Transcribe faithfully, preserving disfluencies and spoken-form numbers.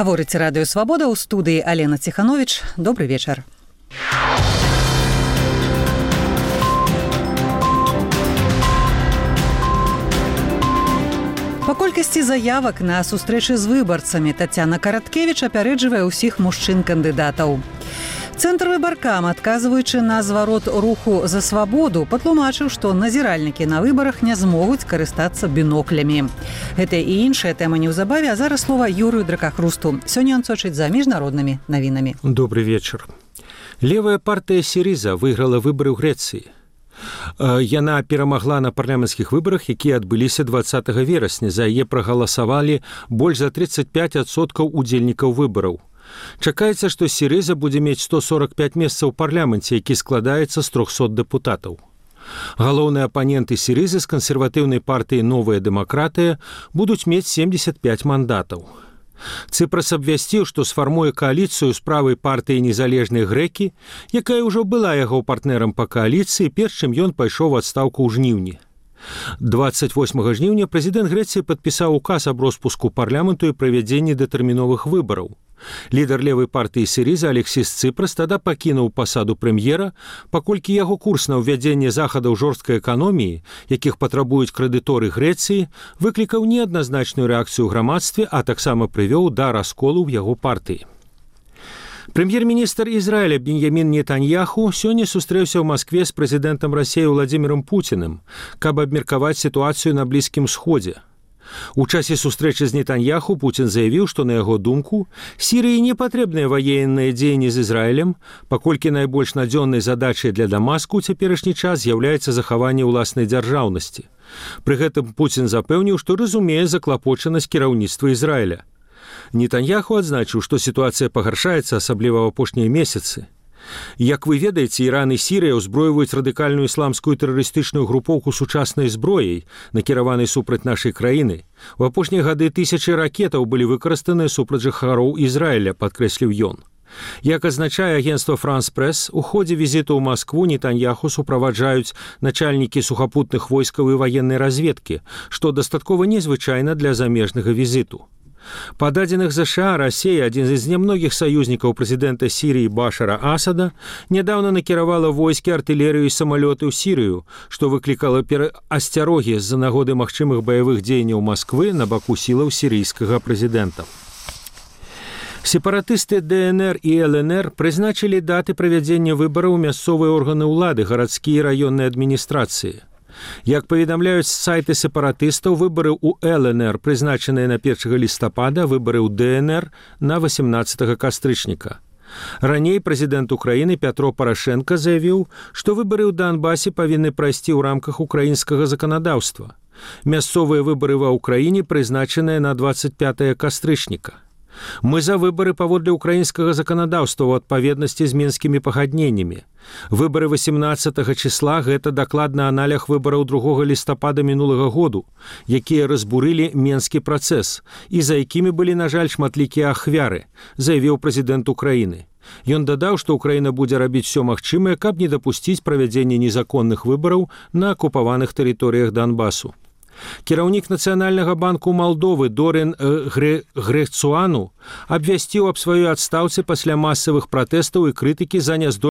Гаворыць радыё Свабода, ў студыі Алена Ціханович. Добры вечар. Па колькасці заявак на сустрэчы з выбарцамі Тацяна Караткевіч апярэджвае ўсіх мужчын-кандыдатаў. Цэнтр выбаркам, адказваючы на зварот руху за свабоду, патлумачыў, што назіральнікі на выбарах не змогуць карыстацца біноклямі. Гэта і іншая тэма неўзабаве, а зараз слова Юрыю Дракахрусту. Сёння ён сочыць за міжнароднымі навінамі. Добрый вечар. Левая партыя Сірыза выйграла выбары ў Грэцыі. Яна перамагла на парламенцкіх выбарах, якія адбыліся дваццатага верасня. За яе прагаласавалі больш за тридцать пять адсоткаў удзельнікаў выбараў. Чакаецца, што Сірыза будзе мець сто сорок пять месцаў у парламенце, які складаецца з трохсот дэпутатаў. Галоўныя апаненты Сірызы з кансерватыўнай партыі «Новая дэмакратыя» будуць мець семьдесят пять мандатаў. Цыпрас абвясціў, што сфармуе кааліцыю з правай партыі «Незалежныя грэкі», якая ўжо была яго партнерам па кааліцыі, перш чым ён пайшоў у адстаўку ў жніўні. двадцать восьмага жніўня прэзідэнт Грэцыі падпісаў указ аб роспуску парламенту і правядзенні дэтэрміновых выбараў. Лідар левай партыі Сірыза Алексіс Цыпрас тада пакінуў пасаду прэм'ера, паколькі яго курс на ўвядзенне захадаў жорсткай эканоміі, якіх патрабуюць крэдыторы Грэцыі, выклікаў неадназначную рэакцыю ў грамадстве, а таксама прывёў да расколу ў яго партыі. Прэм'ер-міністр Ізраіля Беньямін Нетаньяху сёння сустрэўся ў Маскве з прэзідэнтам Расіі Владзімірам Пуціным, каб абмеркаваць сітуацыю на Блізкім Сходзе. У часе сустрэчы з Нетаньяху Пуцін заявіў, што, на яго думку, Сірыі не патрэбныя ваенныя дзеянні з Ізраілем, паколькі найбольш надзённай задачай для Дамаску ў цяперашні час з'яўляецца захаванне ўласнай дзяржаўнасці. Пры гэтым Пуцін запэўніў, што разумее заклапочанасць кіраўніцтва Ізраіля. Нетаньяху адзначыў, што сітуацыя пагаршаецца, асабліва ў апошнія месяцы. Як вы ведаеце, Іран і Сірыя ўзброюваюць радыкальную ісламскую тэрарыстычную групоўку сучаснай зброяй, накіраванай супраць нашай краіны. У апошнія гады тысячы ракетаў былі выкарыстаныя супраць жыхароў Ізраіля, падкрэсліў ён. Як азначае агенцтва «Франс Прэс», у ходзе візіту ў Маскву Нетаньяху суправаджаюць начальнікі сухапутных войскаў і ваеннай разведкі, што дастаткова незвычайна для замежнага візіту. Па дадзеных ЗША, Расія, адзін з нямногіх саюзнікаў прэзідэнта Сірыі Башара Асада, нядаўна накіравала войскі, артылерыю і самалёты ў Сірыю, што выклікала асцярогі з-за нагоды магчымых баявых дзеянняў Масквы на баку сілаў сірыйскага прэзідэнта. Сепаратысты ДНР і ЛНР прызначылі даты правядзення выбараў у мясцовыя органы ўлады, гарадскія і раённыя адміністрацыі. Як паведамляюць сайты сепаратыстаў, выбары ў ЛНР прызначаныя на першага лістапада, выбары ў ДНР на восемнадцатага кастрычніка. Раней прэзідэнт Украіны Пятро Парашенка заявіў, што выбары ў Донбасе павінны прайсці ў рамках украінскага заканадаўства. Мясцовыя выбары ва ўкраіне прызначаныя на двадцать пятага кастрычніка. Мы за выбары паводле украінскага заканадаўства ў адпаведнасці з мінскімі пагадненнямі. Выбары восемнадцатага числа – гэта дакладна аналог выбараў другога лістапада мінулага году, якія разбурылі менскі працэс і за якімі былі, на жаль, шматлікія ахвяры, заявіў прэзідэнт Украіны. Ён дадаў, што Украіна будзе рабіць усё магчымае, каб не дапусціць правядзення незаконных выбараў на акупаваных тэрыторыях Донбасу. Кіраўнік Нацыянальнага банку Малдовы Дорен Грецуану абвясціў аб сваёй адстаўцы пасля масавых пратэстаў і крытыкі за няздольнасць